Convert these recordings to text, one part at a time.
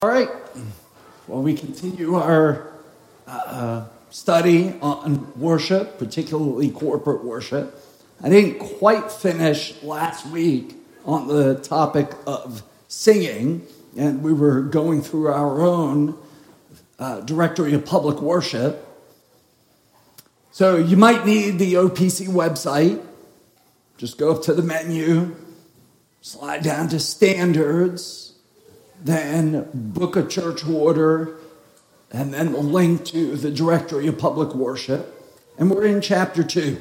All right. Well, we continue our study on worship, particularly corporate worship. I didn't quite finish last week on the topic of singing, and we were going through our own directory of public worship. So you might need the OPC website. Just go up to the menu, slide down to standards, then book a church order, and then the link to the directory of public worship. And we're in chapter 2.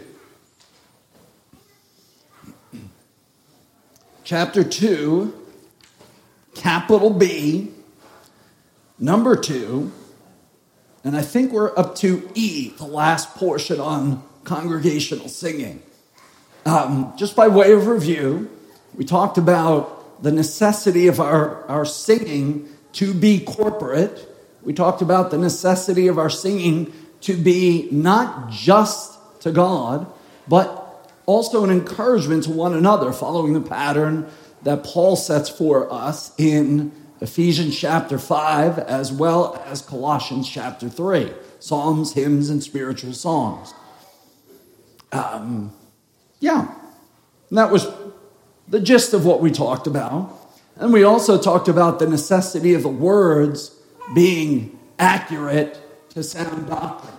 Chapter 2, capital B, number 2, and I think we're up to E, the last portion on congregational singing. Just by way of review, we talked about the necessity of our singing to be corporate. We talked about the necessity of our singing to be not just to God, but also an encouragement to one another, following the pattern that Paul sets for us in Ephesians chapter 5, as well as Colossians chapter 3, psalms, hymns, and spiritual songs. And that was the gist of what we talked about. And we also talked about the necessity of the words being accurate to sound doctrine.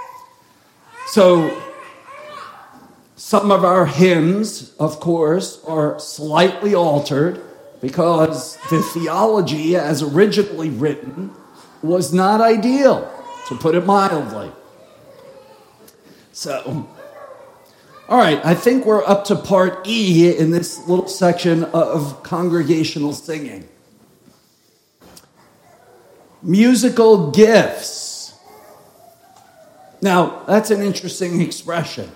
So some of our hymns, of course, are slightly altered because the theology as originally written was not ideal, to put it mildly. So, all right, I think we're up to part E in this little section of congregational singing. Musical gifts. Now, that's an interesting expression,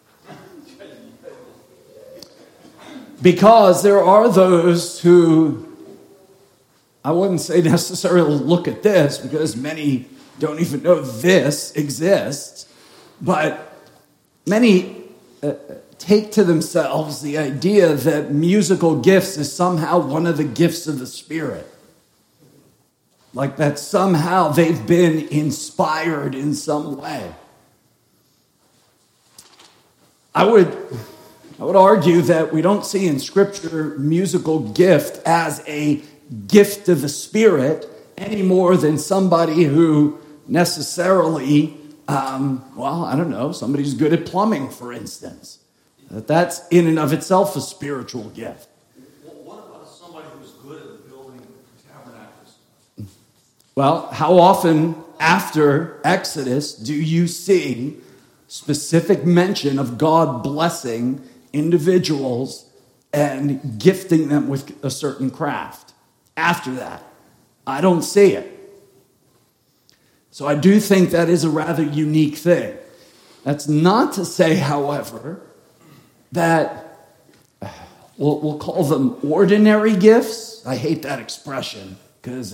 because there are those who, I wouldn't say necessarily look at this, because many don't even know this exists, but many take to themselves the idea that musical gifts is somehow one of the gifts of the Spirit. Like that somehow they've been inspired in some way. I would argue that we don't see in Scripture musical gift as a gift of the Spirit any more than somebody who necessarily, somebody's good at plumbing, for instance. That's in and of itself a spiritual gift. Well, what about somebody who's good at building tabernacles? Well, how often after Exodus do you see specific mention of God blessing individuals and gifting them with a certain craft? After that, I don't see it. So I do think that is a rather unique thing. That's not to say, however, that we'll call them ordinary gifts. I hate that expression because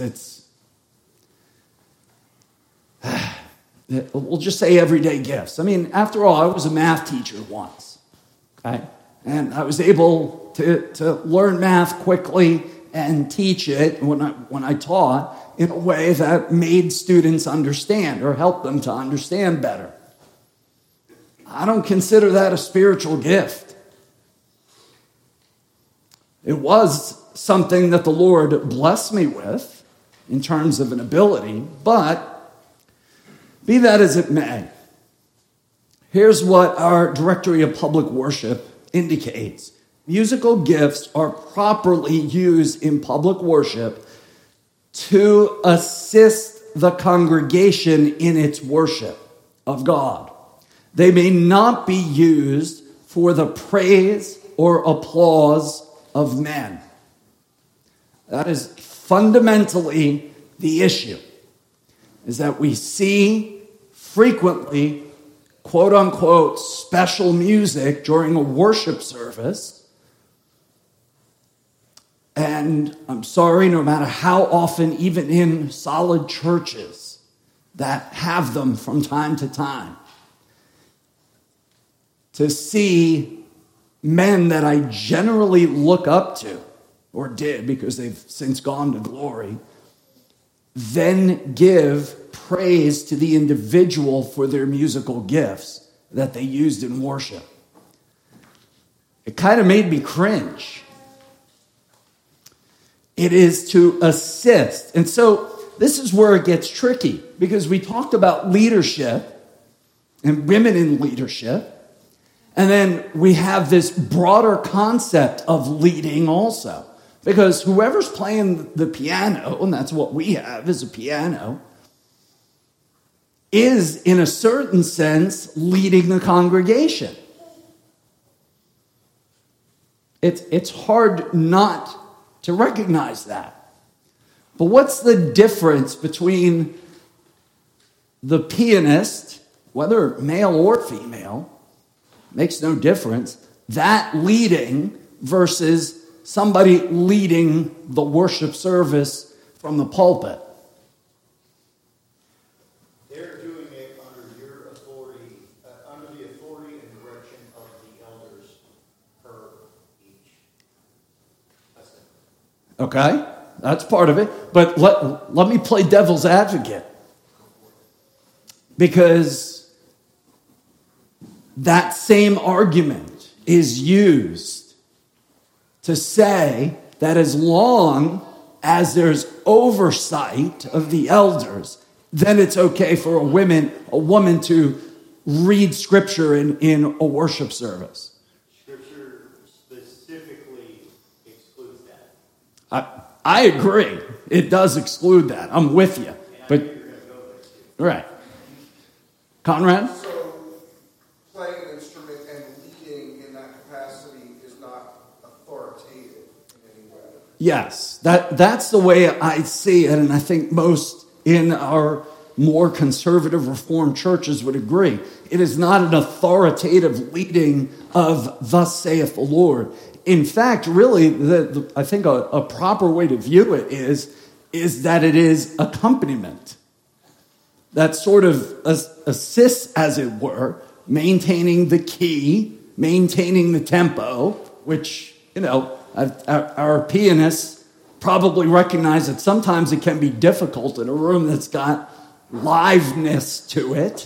we'll just say everyday gifts. I mean, after all, I was a math teacher once, okay? And I was able to learn math quickly and teach it when I taught in a way that made students understand or helped them to understand better. I don't consider that a spiritual gift. It was something that the Lord blessed me with in terms of an ability, but be that as it may, here's what our directory of public worship indicates. Musical gifts are properly used in public worship to assist the congregation in its worship of God. They may not be used for the praise or applause of men. That is fundamentally the issue, is that we see frequently, quote unquote, special music during a worship service. And I'm sorry, no matter how often, even in solid churches that have them from time to time, to see men that I generally look up to, or did because they've since gone to glory, then give praise to the individual for their musical gifts that they used in worship. It kind of made me cringe. It is to assist. And so this is where it gets tricky, because we talked about leadership and women in leadership. And then we have this broader concept of leading also. Because whoever's playing the piano, and that's what we have is a piano, is in a certain sense leading the congregation. It's hard not to recognize that. But what's the difference between the pianist, whether male or female, makes no difference, that leading versus somebody leading the worship service from the pulpit? They're doing it under your authority, under the authority and direction of the elders per each. That's it. Okay, that's part of it. But let me play devil's advocate. Because that same argument is used to say that as long as there's oversight of the elders, then it's okay for a woman to read scripture in a worship service. Scripture specifically excludes that. I agree. It does exclude that. I'm with you. And But I knew you were going to go there too. right. Conrad? So, playing an instrument and leading in that capacity is not authoritative in any way. Yes, that's the way I see it, and I think most in our more conservative Reformed churches would agree. It is not an authoritative leading of "Thus saith the Lord." In fact, really, I think a proper way to view it is that it is accompaniment that sort of assists, as it were, maintaining the key, maintaining the tempo, which, our pianists probably recognize that sometimes it can be difficult in a room that's got liveness to it.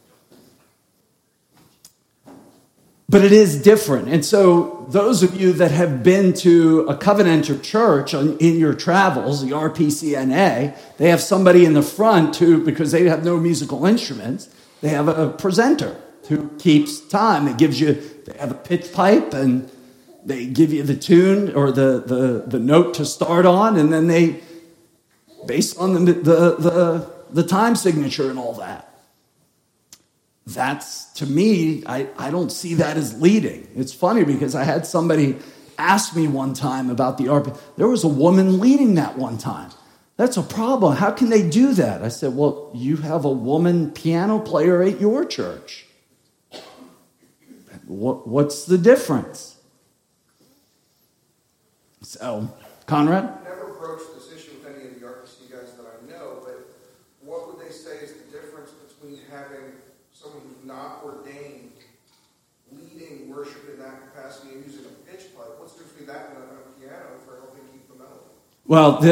But it is different. And so those of you that have been to a Covenanter church in your travels, the RPCNA, they have somebody in the front who, because they have no musical instruments, they have a presenter who keeps time. They have a pitch pipe, and they give you the tune or the note to start on, and then they, based on the time signature and all that. That's, to me, I don't see that as leading. It's funny because I had somebody ask me one time about the RP. There was a woman leading that one time. That's a problem. How can they do that? I said, well, you have a woman piano player at your church. What's the difference? So, Conrad? I've never approached this issue with any of the RPC guys that I know, but what would they say is the difference between having someone who's not ordained leading worship in that capacity and using a pitch pipe? What's the difference between that and a piano for helping keep the melody? Well,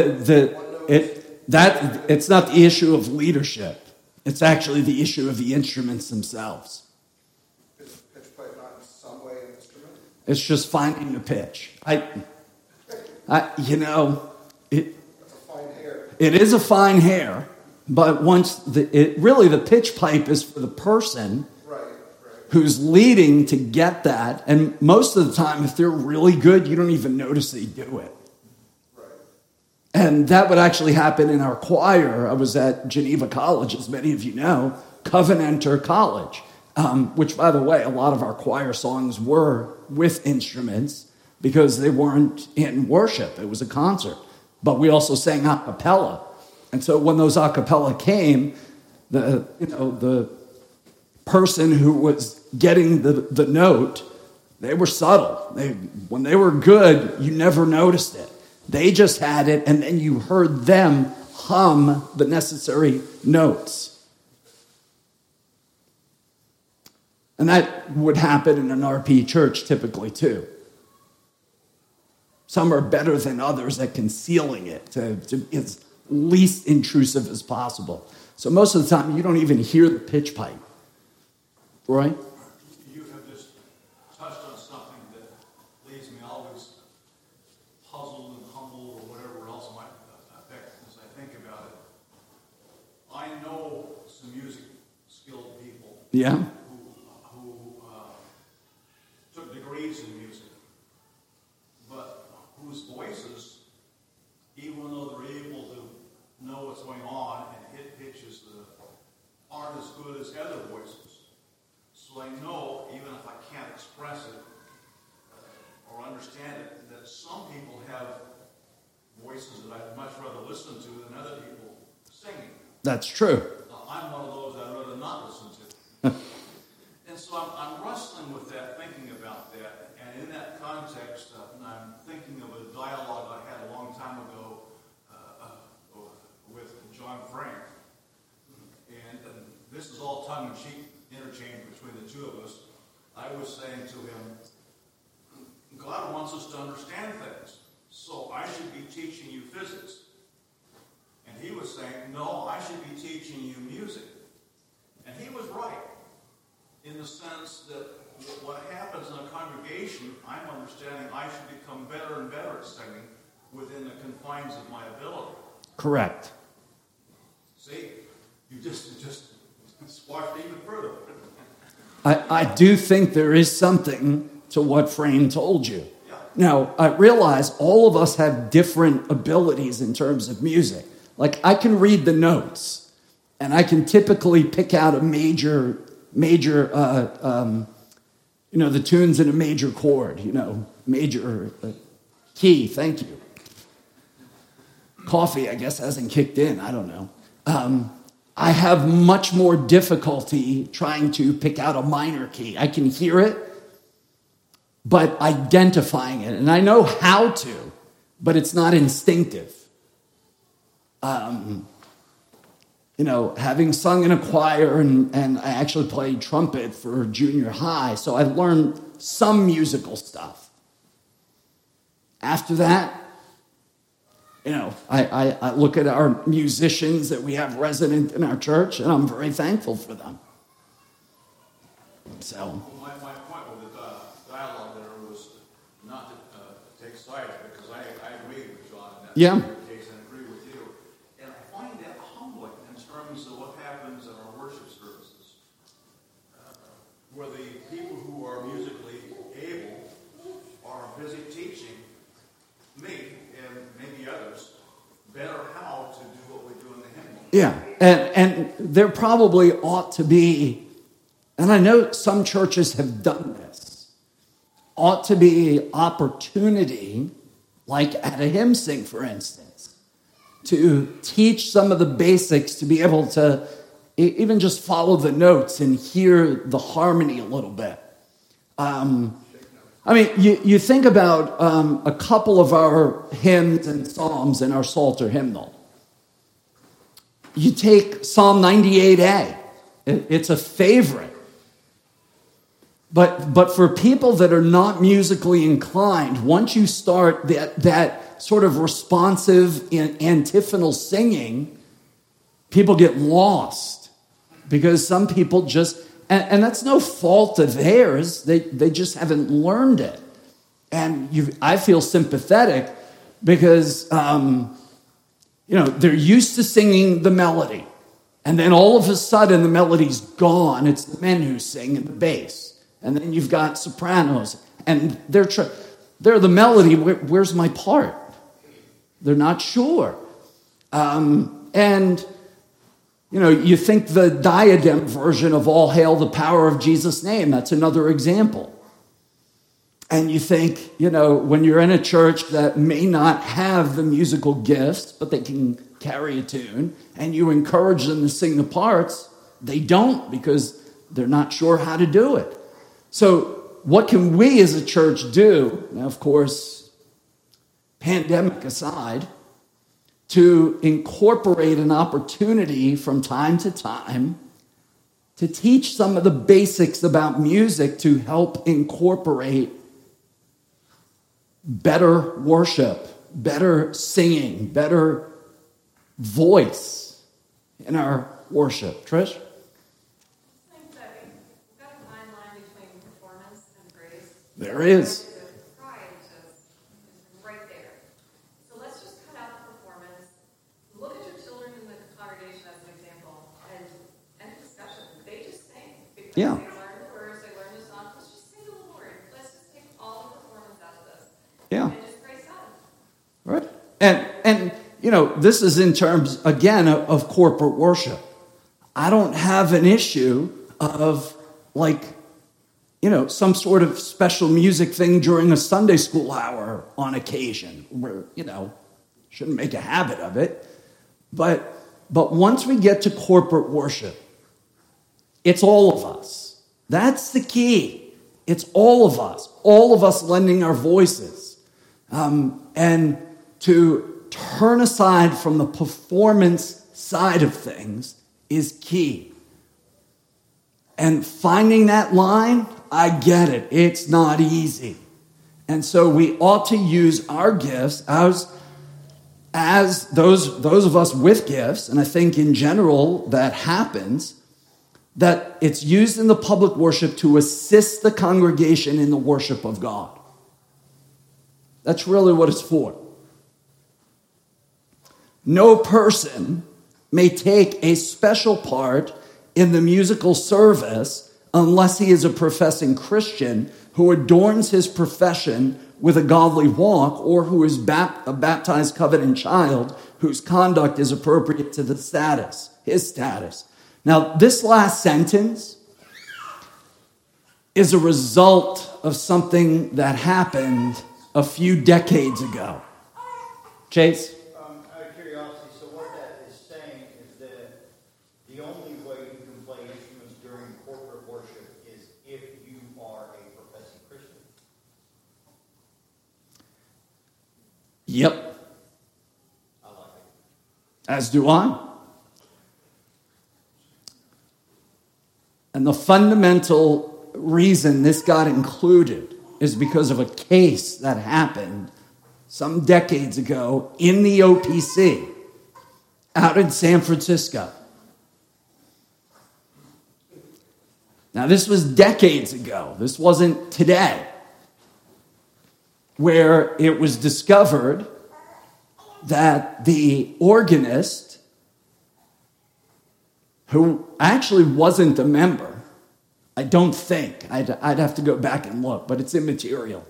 it's not the issue of leadership. It's actually the issue of the instruments themselves. Is pitch pipe not in some way an instrument? It's just finding the pitch. That's a fine hair. It is a fine hair, but the pitch pipe is for the person who's leading to get that. And most of the time, if they're really good, you don't even notice they do it. Right. And that would actually happen in our choir. I was at Geneva College, as many of you know, Covenanter College, which, by the way, a lot of our choir songs were with instruments because they weren't in worship. It was a concert. But we also sang a cappella. And so when those a cappella came, the person who was getting the note, they were subtle. When they were good, you never noticed it. They just had it, and then you heard them hum the necessary notes. And that would happen in an RP church typically too. Some are better than others at concealing it, to least intrusive as possible. So most of the time, you don't even hear the pitch pipe. Roy? You have just touched on something that leaves me always puzzled and humbled, or whatever else might affect as I think about it. I know some music skilled people Yeah? who took degrees in music, but whose voices, even though they're able to know what's going on and hit pitches that aren't as good as other voices. So I know, even if I can't express it or understand it, that some people have voices that I'd much rather listen to than other people singing. That's true. Now, I'm one of those I'd rather not listen to. And so I'm wrestling with that, thinking about that. And in that context, I'm thinking of a dialogue I had a long time ago with John Frank. And this is all tongue-in-cheek interchange between the two of us. I was saying to him, God wants us to understand things, so I should be teaching you physics. And he was saying, no, I should be teaching you music. And he was right, in the sense that what happens in a congregation, I'm understanding I should become better and better at singing within the confines of my ability. Correct. See, you just squashed even further. I do think there is something to what Frame told you. Yeah. Now, I realize all of us have different abilities in terms of music. Like, I can read the notes, and I can typically pick out a major, the tunes in a major chord, major key, thank you. Coffee, I guess, hasn't kicked in, I don't know. I have much more difficulty trying to pick out a minor key. I can hear it, but identifying it, and I know how to, but it's not instinctive. Having sung in a choir, and I actually played trumpet for junior high, so I learned some musical stuff. After that, I look at our musicians that we have resident in our church, and I'm very thankful for them. So, Well, my point with the dialogue there was not to take sides, because I agree with John in that Yeah. case, and agree with you. And I find that humbling in terms of what happens in our worship services, where the people who are musically able are busy teaching me and maybe others better how to do what we do in the hymnal. yeah, and there probably ought to be, and I know some churches have done this, ought to be opportunity, like at a hymn sing, for instance, to teach some of the basics, to be able to even just follow the notes and hear the harmony a little bit. You think about a couple of our hymns and psalms in our Psalter hymnal. You take Psalm 98a. It's a favorite. But for people that are not musically inclined, once you start that sort of responsive antiphonal singing, people get lost. Because some people just... And that's no fault of theirs. They just haven't learned it. And I feel sympathetic because, they're used to singing the melody. And then all of a sudden, the melody's gone. It's the men who sing and the bass. And then you've got sopranos. And they're the melody. Where's my part? They're not sure. You think the diadem version of All Hail the Power of Jesus' Name, that's another example. And you think, when you're in a church that may not have the musical gifts, but they can carry a tune, and you encourage them to sing the parts, they don't because they're not sure how to do it. So what can we as a church do? Now, of course, pandemic aside, to incorporate an opportunity from time to time to teach some of the basics about music to help incorporate better worship, better singing, better voice in our worship. Trish? I think that we've got a fine line between performance and praise. There is. Pride just is right there. So let's just cut out the performance. Look at your children in the congregation as an example, and end discussion. They just sing because Yeah. they learn the words, they learn the song. Let's just sing to the Lord. Let's just take all the performance out of this. Yeah. And just praise God. Right. And this is in terms, again, of corporate worship. I don't have an issue of, some sort of special music thing during a Sunday school hour on occasion where, shouldn't make a habit of it. But once we get to corporate worship, it's all of us. That's the key. It's all of us lending our voices. And to turn aside from the performance side of things is key. And finding that line, I get it. It's not easy. And so we ought to use our gifts as those of us with gifts, and I think in general that happens, that it's used in the public worship to assist the congregation in the worship of God. That's really what it's for. No person may take a special part in the musical service unless he is a professing Christian who adorns his profession with a godly walk, or who is a baptized covenant child whose conduct is appropriate to his status. Now, this last sentence is a result of something that happened a few decades ago. Chase? Out of curiosity, so what that is saying is that the only way you can play instruments during corporate worship is if you are a professing Christian. Yep. I like it. As do I. And the fundamental reason this got included is because of a case that happened some decades ago in the OPC out in San Francisco. Now, this was decades ago. This wasn't today, where it was discovered that the organist, who actually wasn't a member, I don't think, I'd have to go back and look, but it's immaterial,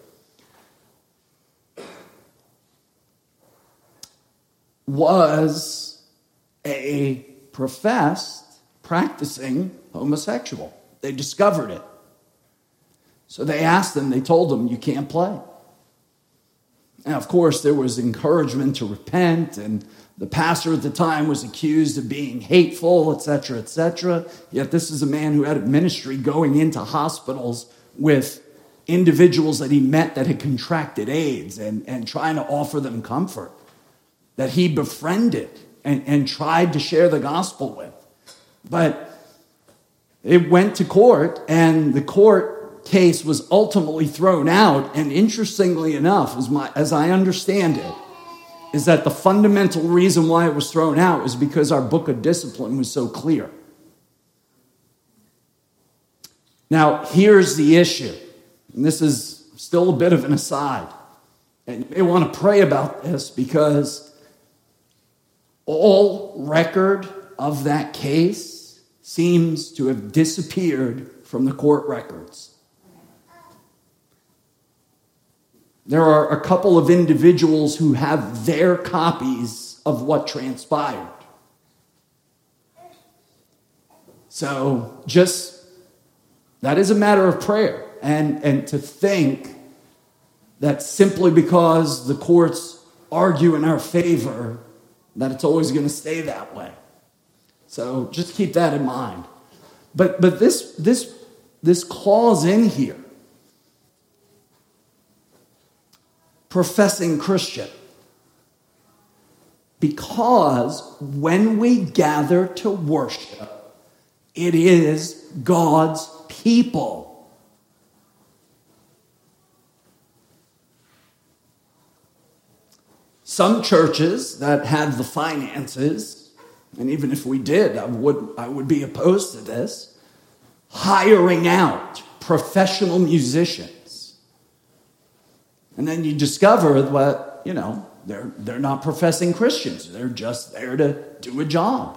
was a professed, practicing homosexual. They discovered it. So they asked them, they told them, you can't play. And of course, there was encouragement to repent, and the pastor at the time was accused of being hateful, etc., etc. Yet this is a man who had a ministry going into hospitals with individuals that he met that had contracted AIDS and trying to offer them comfort, that he befriended and tried to share the gospel with. But it went to court, and the court case was ultimately thrown out. And interestingly enough, as I understand it, is that the fundamental reason why it was thrown out is because our book of discipline was so clear. Now, here's the issue, and this is still a bit of an aside, and you may want to pray about this, because all record of that case seems to have disappeared from the court records. There are a couple of individuals who have their copies of what transpired. So that is a matter of prayer. And to think that simply because the courts argue in our favor, that it's always going to stay that way. So just keep that in mind. But this clause in here, professing Christian, because when we gather to worship, it is God's people. some churches that have the finances, and even if we did, I would be opposed to this, hiring out professional musicians. And then you discover that, they're not professing Christians. They're just there to do a job.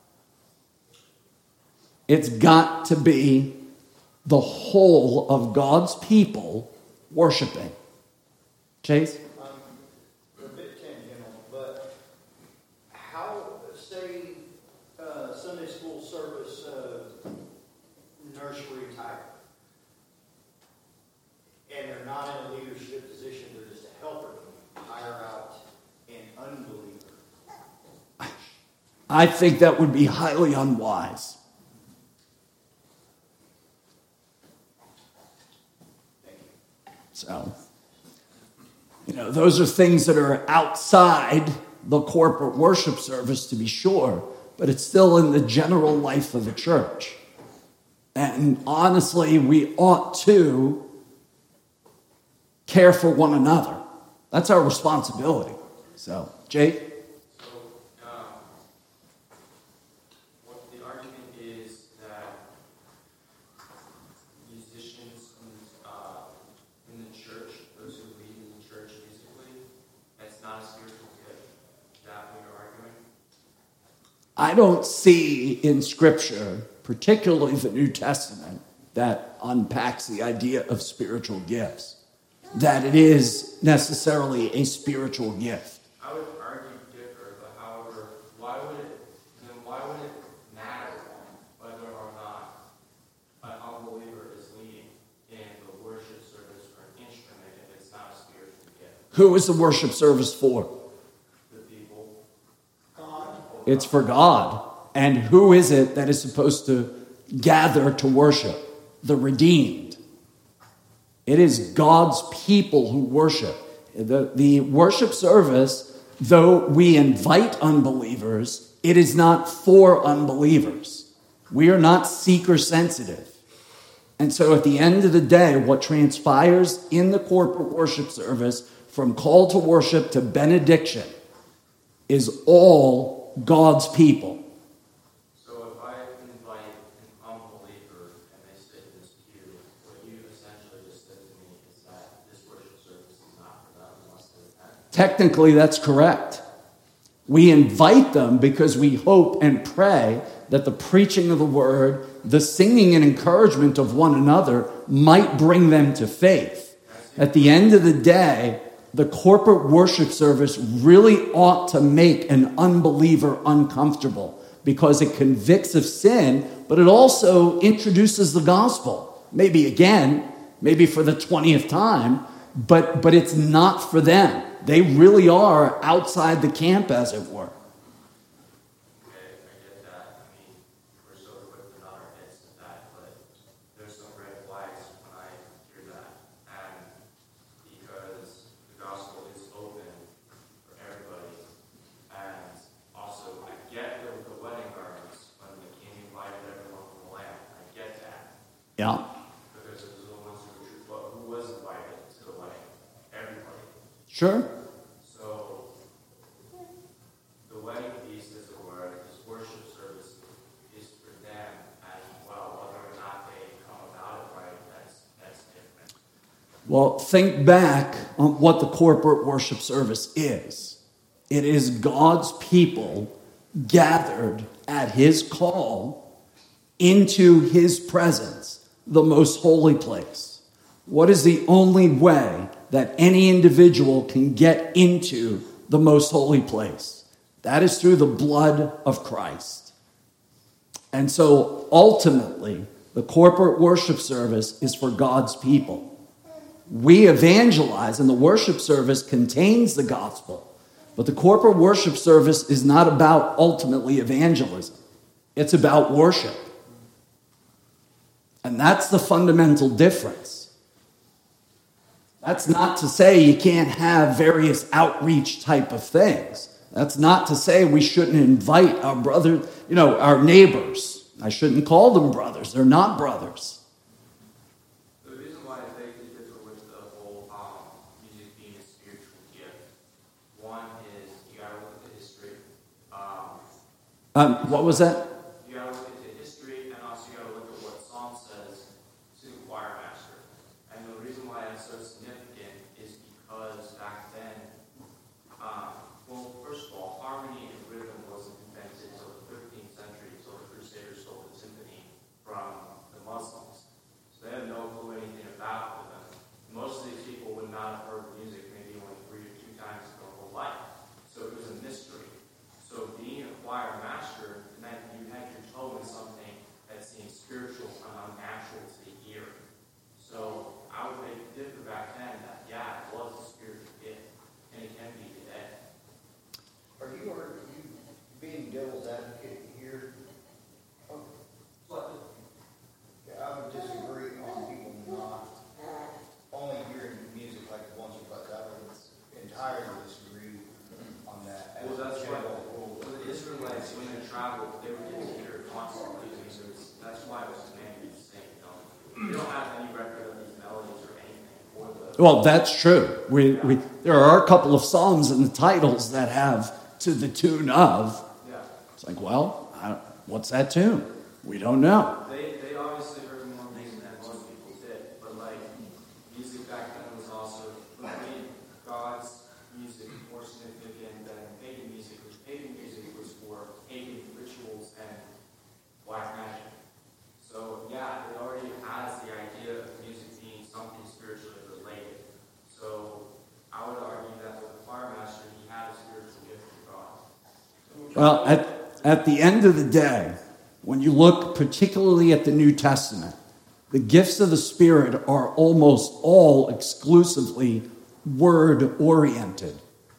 It's got to be the whole of God's people worshiping. Chase? A bit tangential, but how, say, Sunday school service, nursery type, and they're not in a leadership position, they're just a helper, hire out an unbeliever? I think that would be highly unwise. So, those are things that are outside the corporate worship service, to be sure, but it's still in the general life of the church. And honestly, we ought to care for one another. That's our responsibility. So, Jake? What the argument is that musicians in the church, those who lead in the church musically, that's not a spiritual gift. Is that what you're arguing? I don't see in Scripture, particularly the New Testament, that unpacks the idea of spiritual gifts, that it is necessarily a spiritual gift. I would argue differ, but however, why would it matter whether or not an unbeliever is leading in the worship service or an instrument if it's not a spiritual gift? Who is the worship service for? The people. God. It's for God. And who is it that is supposed to gather to worship? The redeemed. It is God's people who worship. The worship service, though we invite unbelievers, it is not for unbelievers. We are not seeker sensitive. And so at the end of the day, what transpires in the corporate worship service, from call to worship to benediction, is all God's people. So if I invite an unbeliever and they sit in this pew, what you essentially just said to me is that this worship service is not for them unless they repent. Technically, that's correct. We invite them because we hope and pray that the preaching of the word, the singing and encouragement of one another might bring them to faith. At the end of the day, the corporate worship service really ought to make an unbeliever uncomfortable because it convicts of sin, but it also introduces the gospel. Maybe again, maybe for the 20th time, but it's not for them. They really are outside the camp, as it were. Okay, I get that. I mean, we're so quick to nod our heads to that, but there's some red flags when I hear that. And because the gospel is open for everybody, and also I get the wedding garments when the king invited everyone from the land. I get that. Yeah. Because it was the ones who were true. But who was invited to the wedding? Everybody. Sure. So, the wedding feast, as it were, this worship service is for them as well. Whether or not they come about it right, that's different. Well, think back on what the corporate worship service is. It is God's people gathered at his call into his presence, the most holy place. What is the only way that any individual can get into the most holy place? That is through the blood of Christ. And so ultimately, the corporate worship service is for God's people. We evangelize, and the worship service contains the gospel. But the corporate worship service is not about ultimately evangelism. It's about worship. And that's the fundamental difference. That's not to say you can't have various outreach type of things. That's not to say we shouldn't invite our brothers, our neighbors. I shouldn't call them brothers. They're not brothers. The reason why I think you differ with the whole music being a spiritual gift, one What was that? You gotta look into history, and also you gotta look at what Psalm says to the choir master. And the reason why that's so significant is because back then, well, first of all, harmony and rhythm wasn't invented until the 13th century, until the Crusaders stole the symphony from the Muslims. So they had no clue anything about rhythm. Most of these people would not have heard music maybe only 3 or 2 times in their whole life. So it was a mystery. So being a choir master meant you had your toe in something that seemed spiritual and unnatural to the ear. So I would make it different back then that, yeah, it was a spiritual gift, and it can be today. Are you being devil's advocate here? Yeah, I would disagree on people not only hearing music like once or twice. I would entirely disagree on that. Well, that's why the Israelites, when they traveled, they would get to hear it constantly. So that's why it was commanded to sing. You don't have any record of these melodies or anything. Well, that's true. There are a couple of songs in the titles that have to the tune of. Yeah. It's like, well, what's that tune? We don't know. They obviously heard more music than most people did, but like music back then was also made God's music more significant than pagan music, which pagan music was for pagan rituals and black magic. So yeah, it already has the idea of music being something spiritually related. So I would argue that with the choir master, he had a spiritual gift from God. Well, at the end of the day, when you look particularly at the New Testament, the gifts of the Spirit are almost all exclusively word-oriented.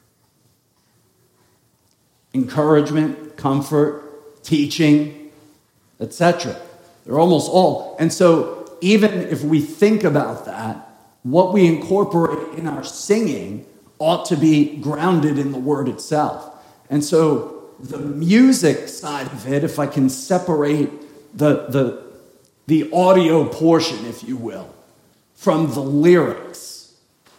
Encouragement, comfort, teaching, etc. They're almost all. And so even if we think about that, what we incorporate in our singing ought to be grounded in the word itself. And so the music side of it, if I can separate the audio portion, if you will, from the lyrics,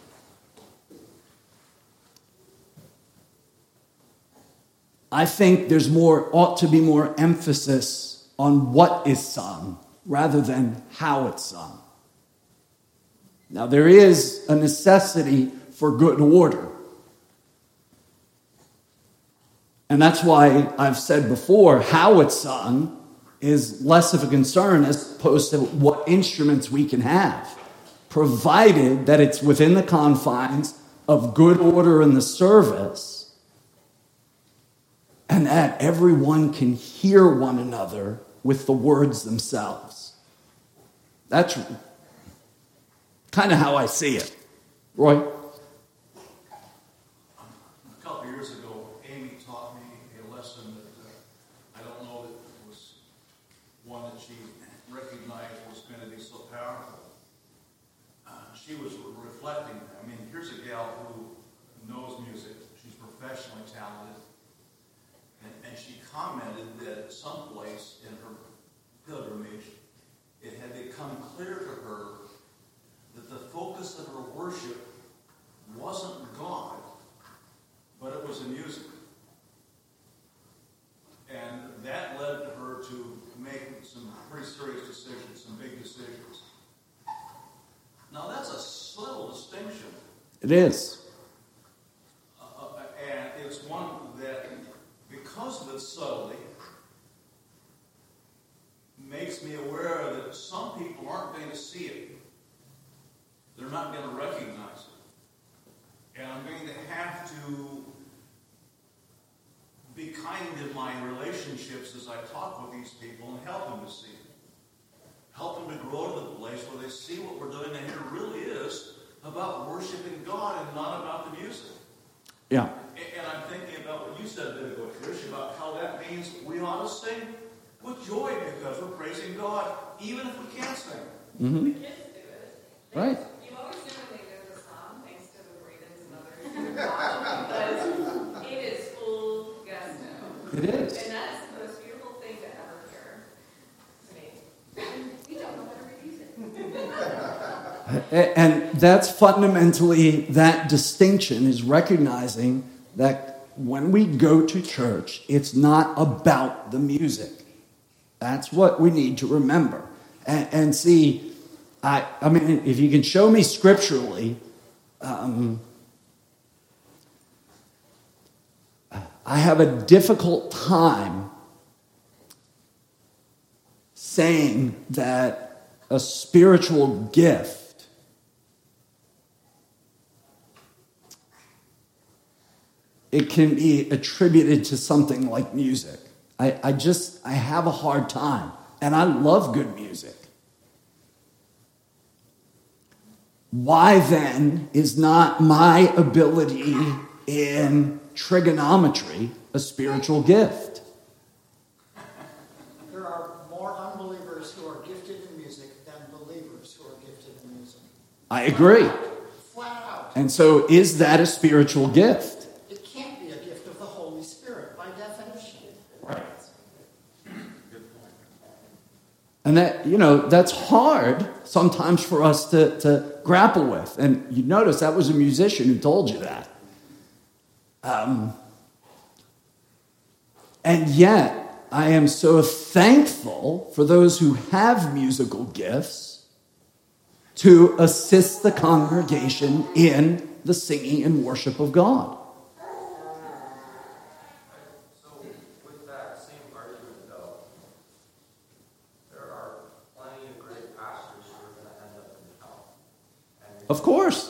I think ought to be more emphasis on what is sung rather than how it's sung. Now, there is a necessity for good order. And that's why I've said before, how it's sung is less of a concern as opposed to what instruments we can have, provided that it's within the confines of good order in the service and that everyone can hear one another with the words themselves. That's kind of how I see it. Roy? A couple of years ago, Amy taught me a lesson that I don't know that it was one that she recognized was going to be so powerful. She was reflecting. I mean, here's a gal who knows music. She's professionally talented. And she commented that at some place in her pilgrimage, it had become clear to her that the focus of her worship wasn't God, but it was the music. And that led her to make some pretty serious decisions, some big decisions. Now, that's a subtle distinction. It is. And it's one that, because of its subtlety, makes me aware that some people aren't going to see it. They're not going to recognize it. And I'm going to have to be kind in my relationships as I talk with these people and help them to see it. Help them to grow to the place where they see what we're doing, and it really is about worshiping God and not about the music. Yeah. And I'm thinking about what you said a bit ago, Trish, about how that means we ought to sing with joy because we're praising God, even if we can't sing. Mm-hmm. The kids do it. Right. You always do when they know the song, thanks to the Ravens and others who watch, because it is full gusto. It is. And that's the most beautiful thing to ever hear to me. We don't know how to read music. And that's fundamentally that distinction, is recognizing that when we go to church, it's not about the music. That's what we need to remember. And see, I mean, if you can show me scripturally, I have a difficult time saying that a spiritual gift it can be attributed to something like music. I have a hard time, and I love good music. Why then is not my ability in trigonometry a spiritual gift? There are more unbelievers who are gifted in music than believers who are gifted in music. I agree. Flat out. And so is that a spiritual gift? It can't be a gift of the Holy Spirit by definition. Right. And that's hard sometimes for us to grapple with. And you notice that was a musician who told you that. And yet, I am so thankful for those who have musical gifts to assist the congregation in the singing and worship of God. So, with that same argument, though, there are plenty of great pastors who are going to end up in hell. And Of course.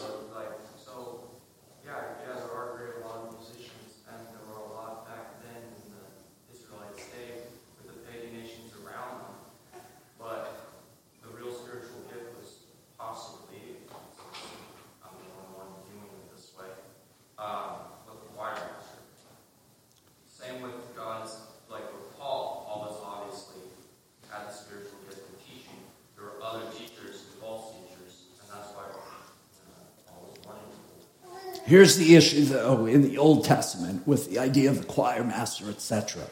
Here's the issue, though, in the Old Testament with the idea of the choir master, etc.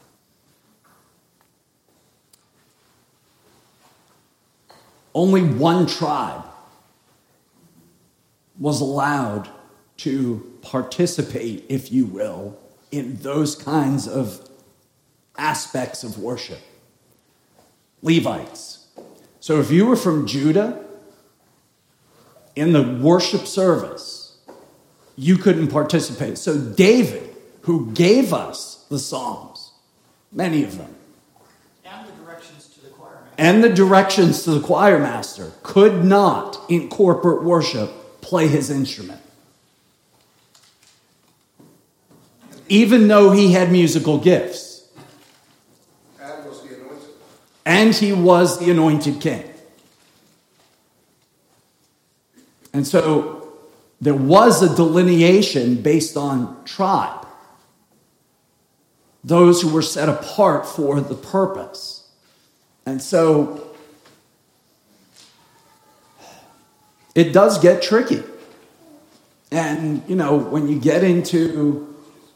Only one tribe was allowed to participate, if you will, in those kinds of aspects of worship. Levites. So if you were from Judah, in the worship service, you couldn't participate. So David, who gave us the Psalms, many of them, and the directions to the choir master, could not, in corporate worship, play his instrument. Even though he had musical gifts. And he was the anointed king. And so there was a delineation based on tribe. Those who were set apart for the purpose. And so it does get tricky. And, when you get into,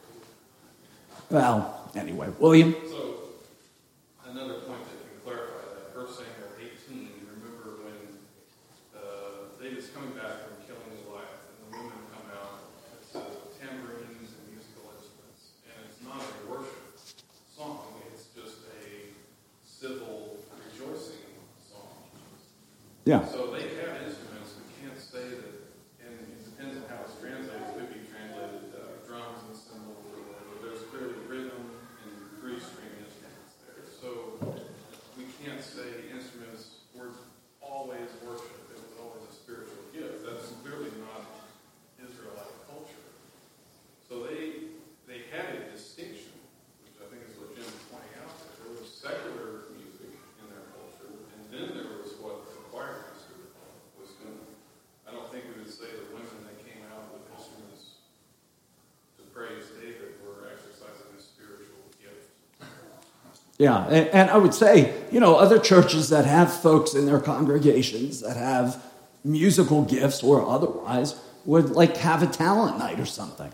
anyway, William? So, another point that can clarify that. 1 Samuel 18, remember when David's coming back from killing Goliath, and the women come out with tambourines and musical instruments. And it's not a worship song, it's just a civil rejoicing song. Yeah. So they have instruments. We can't say that, and it depends on how it's translated. It could be translated drums and cymbals or whatever. There's clearly rhythm and three-string instruments there. So we can't say instruments were always worship. It was always a spiritual gift. That's clearly not Israelite culture. So they had a distinction, which I think is what Jim is pointing out there. There was secular music in their culture, and then there was what the choir master was doing. I don't think we would say the women that came out with instruments to praise David were exercising a spiritual gift. Yeah, and I would say, other churches that have folks in their congregations that have musical gifts or otherwise would have a talent night or something.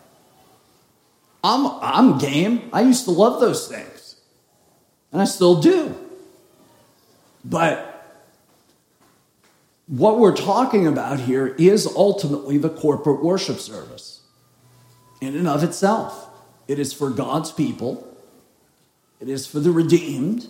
I'm game. I used to love those things. And I still do. But what we're talking about here is ultimately the corporate worship service in and of itself. It is for God's people. It is for the redeemed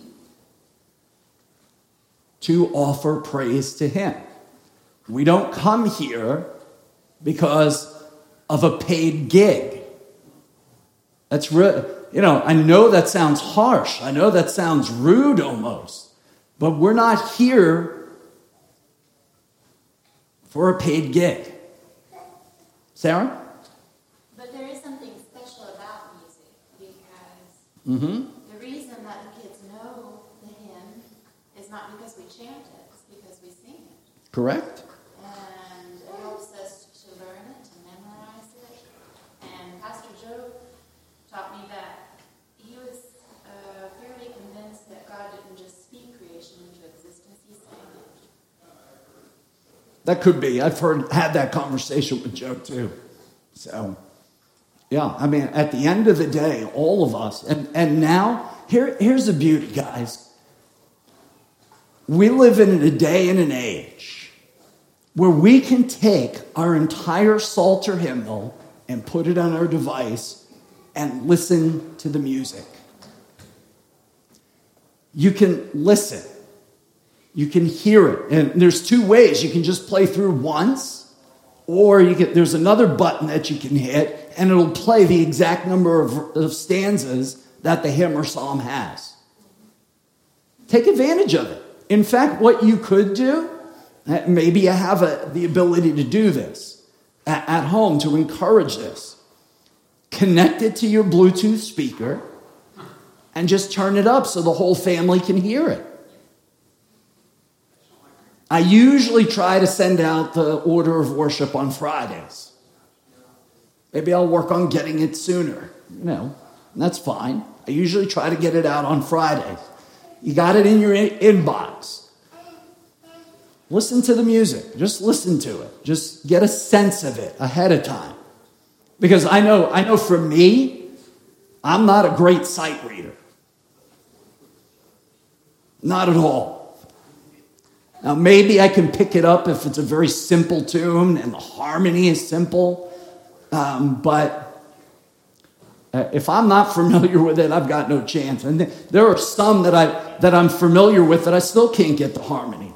to offer praise to him. We don't come here because of a paid gig. That's I know that sounds harsh. I know that sounds rude almost. But we're not here for a paid gig. Sarah? But there is something special about music because the reason that the kids know the hymn is not because we chant it, it's because we sing it. Correct. And it helps us to learn it, to memorize it. And Pastor Joe taught me that he was fairly convinced that God didn't just speak creation into existence, he sang it. That could be. I've had that conversation with Joe too. So, yeah, I mean, at the end of the day, all of us, and now, here's the beauty, guys. We live in a day and an age where we can take our entire Psalter hymnal and put it on our device and listen to the music. You can listen. You can hear it. And there's two ways. You can just play through once, or there's another button that you can hit, and it'll play the exact number of stanzas that the hymn or psalm has. Take advantage of it. In fact, what you could do, maybe you have the ability to do this at home to encourage this. Connect it to your Bluetooth speaker and just turn it up so the whole family can hear it. I usually try to send out the order of worship on Fridays. Maybe I'll work on getting it sooner. That's fine. I usually try to get it out on Fridays. You got it in your inbox. Listen to the music. Just listen to it. Just get a sense of it ahead of time. Because I know for me, I'm not a great sight reader. Not at all. Now, maybe I can pick it up if it's a very simple tune and the harmony is simple. But if I'm not familiar with it, I've got no chance. And there are some that I'm familiar with that I still can't get the harmony.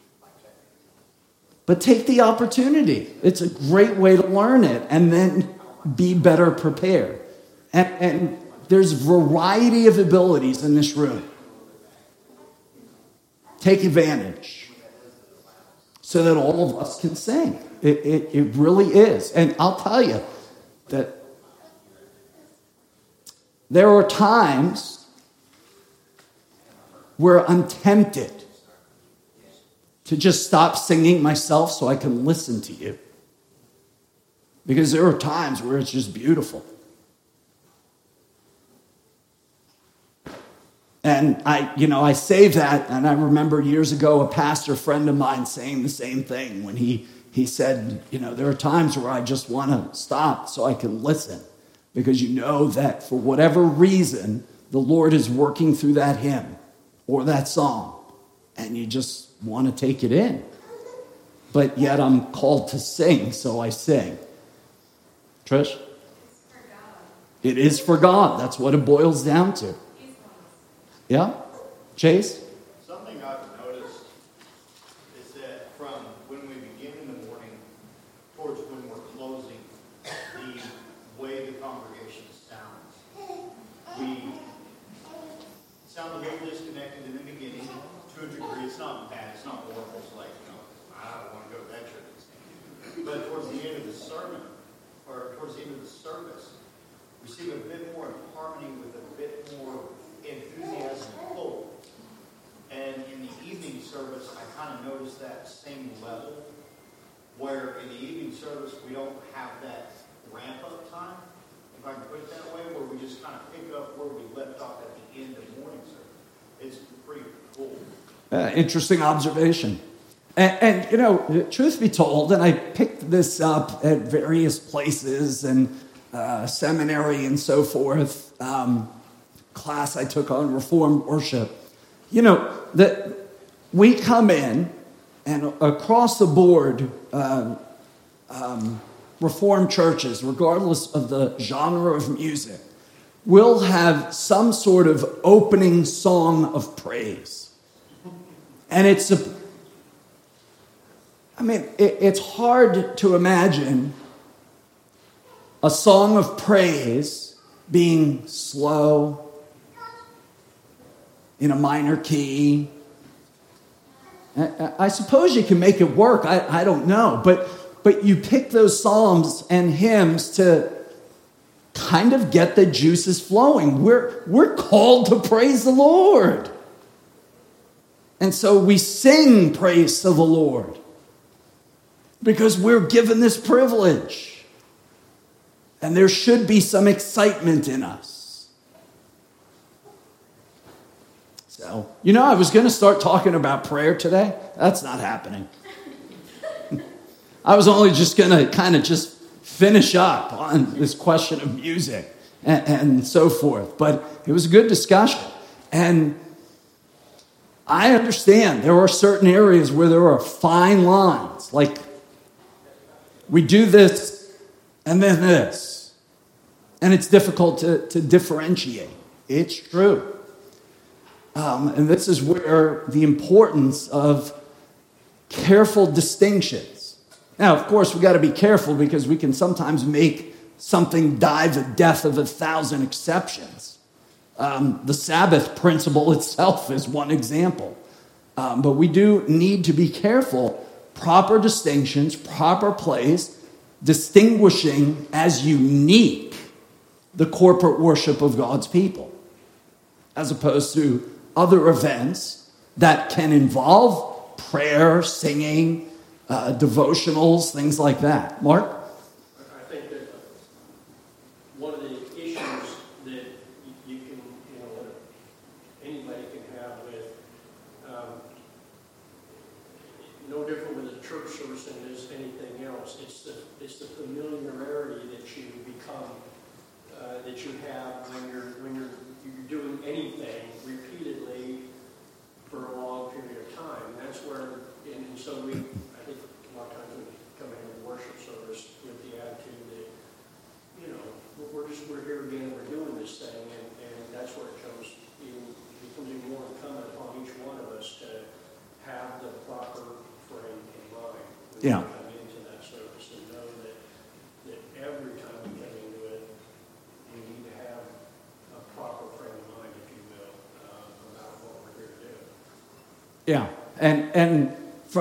But take the opportunity. It's a great way to learn it and then be better prepared. And there's variety of abilities in this room. Take advantage so that all of us can sing. It really is. And I'll tell you that there are times where I'm tempted to just stop singing myself so I can listen to you. Because there are times where it's just beautiful. And I say that, and I remember years ago a pastor friend of mine saying the same thing when he said, there are times where I just want to stop so I can listen. Because you know that for whatever reason, the Lord is working through that hymn or that song. And you just want to take it in. But yet I'm called to sing, so I sing. Trish? It is for God. That's what it boils down to. Yeah? Chase? Something I've noticed is that from when we begin in the morning towards when we're closing, the way the congregation sounds, we sound a little disconnected in the beginning to a degree. It's not bad, it's not horrible. It's like, I don't want to go to that church. But towards the end of the sermon, or towards the end of the service, we see a bit more in harmony with a bit more enthusiasm and hope. And in the evening service, I kind of noticed that same level, where in the evening service, we don't have that ramp-up time, if I can put it that way, where we just kind of pick up where we left off at the end of morning service. It's pretty cool. Interesting observation. And truth be told, and I picked this up at various places and seminary and so forth, class I took on Reformed worship, that we come in and across the board, Reformed churches, regardless of the genre of music, we'll have some sort of opening song of praise. And it's hard to imagine a song of praise being slow, in a minor key. I suppose you can make it work. I don't know. But you pick those psalms and hymns to kind of get the juices flowing. We're called to praise the Lord. And so we sing praise to the Lord because we're given this privilege. And there should be some excitement in us. So, I was going to start talking about prayer today. That's not happening. I was only just going to kind of just finish up on this question of music and so forth. But it was a good discussion. And I understand there are certain areas where there are fine lines. Like, we do this and then this. And it's difficult to differentiate. It's true. And this is where the importance of careful distinctions. Now, of course, we've got to be careful because we can sometimes make something die the death of 1,000 exceptions. The Sabbath principle itself is one example. But we do need to be careful. Proper distinctions, proper place, distinguishing as unique the corporate worship of God's people, as opposed to other events that can involve prayer, singing, devotionals, things like that. Mark? I think that one of the issues that you can, anybody can have with, no different with a church service than it is anything else. It's the familiarity that you become. That you have when you're doing anything repeatedly for a long period of time. And that's where, and so I think a lot of times we come into the worship service with the attitude that, we're here again, we're doing this thing, and that's where it becomes even more incumbent upon each one of us to have the proper frame in mind. Yeah. Come into that service and know that every time we come into it, we need to have a proper frame of mind, if you will, about what we're here to do. Yeah, and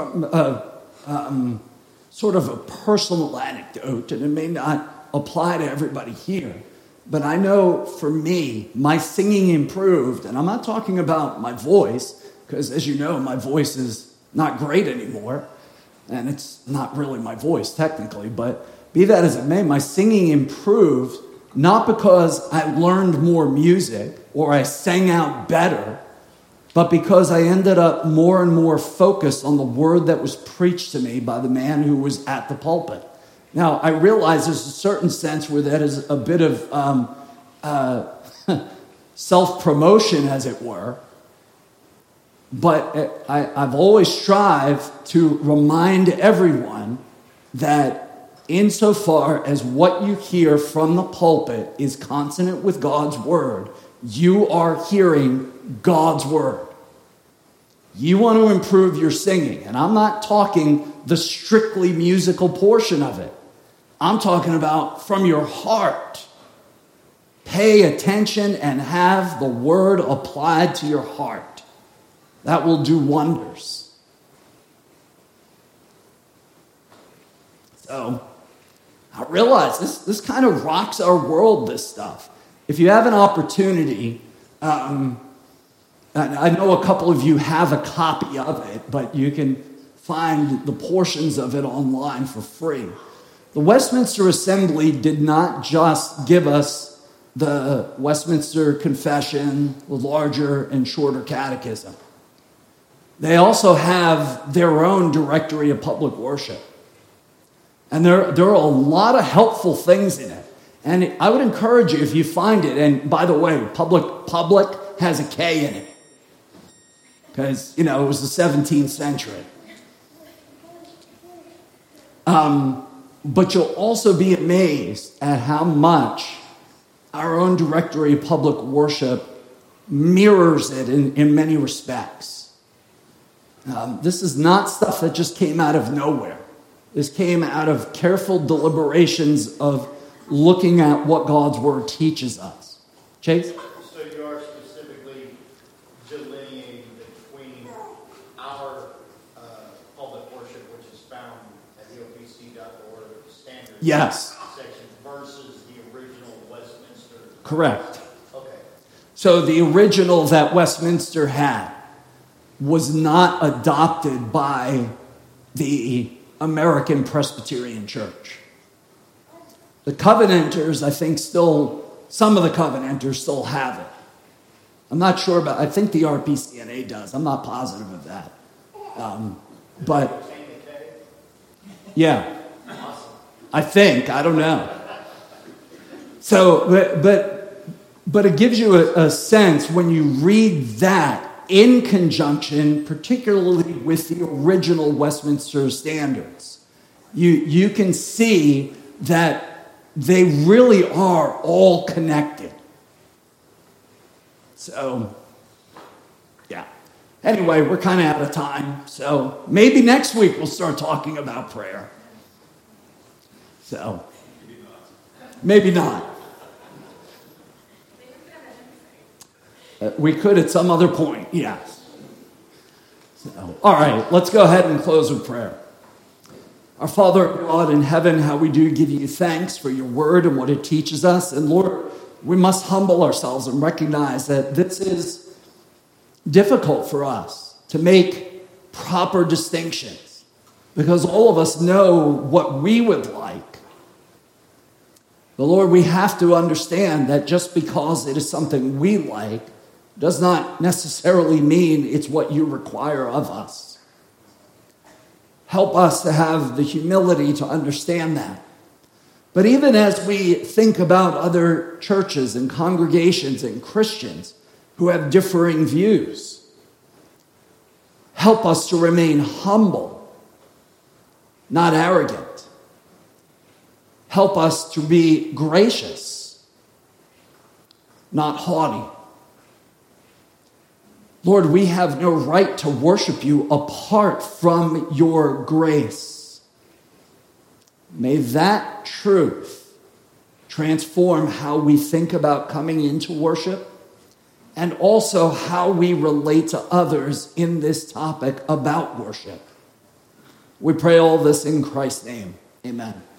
from sort of a personal anecdote, and it may not apply to everybody here, but I know for me, my singing improved, and I'm not talking about my voice, because as you know, my voice is not great anymore, and it's not really my voice technically, but be that as it may, my singing improved not because I learned more music or I sang out better, but because I ended up more and more focused on the word that was preached to me by the man who was at the pulpit. Now, I realize there's a certain sense where that is a bit of self-promotion, as it were, but I've always strived to remind everyone that insofar as what you hear from the pulpit is consonant with God's word, you are hearing God's word. You want to improve your singing, and I'm not talking the strictly musical portion of it. I'm talking about from your heart. Pay attention and have the word applied to your heart. That will do wonders. So, I realize this kind of rocks our world, this stuff. If you have an opportunity, I know a couple of you have a copy of it, but you can find the portions of it online for free. The Westminster Assembly did not just give us the Westminster Confession, the larger and shorter catechism. They also have their own directory of public worship. And there are a lot of helpful things in it. And I would encourage you, if you find it, and by the way, public has a K in it. Because, it was the 17th century. But you'll also be amazed at how much our own directory of public worship mirrors it in many respects. This is not stuff that just came out of nowhere. This came out of careful deliberations of looking at what God's word teaches us. Chase? So you are specifically delineating between our public worship, which is found at eopc.org standard Yes. section, versus the original Westminster. Correct. Okay. So the original that Westminster had was not adopted by the American Presbyterian Church. The Covenanters, I think, some of the Covenanters still have it. I'm not sure about, I think the RPCNA does. I'm not positive of that. But, yeah. I think, I don't know. So, but it gives you a sense when you read that in conjunction, particularly with the original Westminster Standards. You can see that they really are all connected. So, yeah. Anyway, we're kind of out of time. So maybe next week we'll start talking about prayer. So, maybe not. We could at some other point, yes. So, all right, let's go ahead and close with prayer. Our Father God in heaven, how we do give you thanks for your word and what it teaches us. And Lord, we must humble ourselves and recognize that this is difficult for us to make proper distinctions because all of us know what we would like. But Lord, we have to understand that just because it is something we like does not necessarily mean it's what you require of us. Help us to have the humility to understand that. But even as we think about other churches and congregations and Christians who have differing views, help us to remain humble, not arrogant. Help us to be gracious, not haughty. Lord, we have no right to worship you apart from your grace. May that truth transform how we think about coming into worship and also how we relate to others in this topic about worship. We pray all this in Christ's name. Amen.